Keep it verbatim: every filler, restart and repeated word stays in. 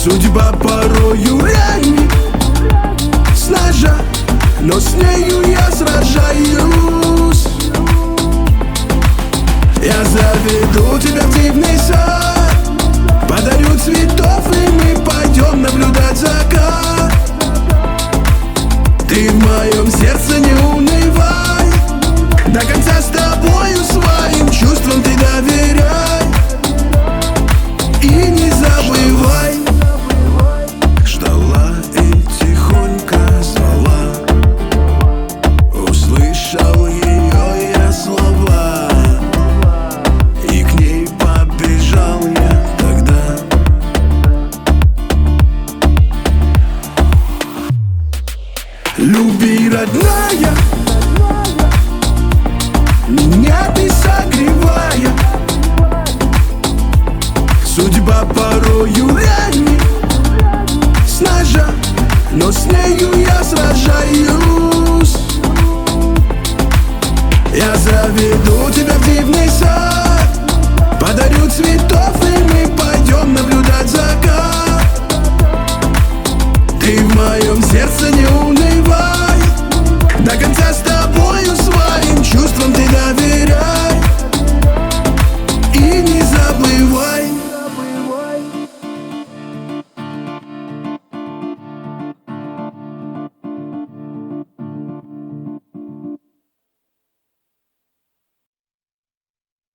Судьба порою ранит с ножа, но с нею я сражаюсь. Я заведу тебя в дивный сад, подарю цветов, и мы пойдем наблюдать закат. Ты в моем сердце, не унывай, до конца с тобою своим чувствам ты доверяй. И не забывай, ждала и тихонько звала, услышал ее я слова, и к ней побежал я тогда. Люби, родная, меня ты согревая. Судьба порою ранит с ножа, но с нею я сражаюсь. Я заведу тебя в дивный сад, подарю цветов, и мы пойдем наблюдать закат. Ты в моем сердце, не унывай, до конца с тобою своим чувствам ты доверяй.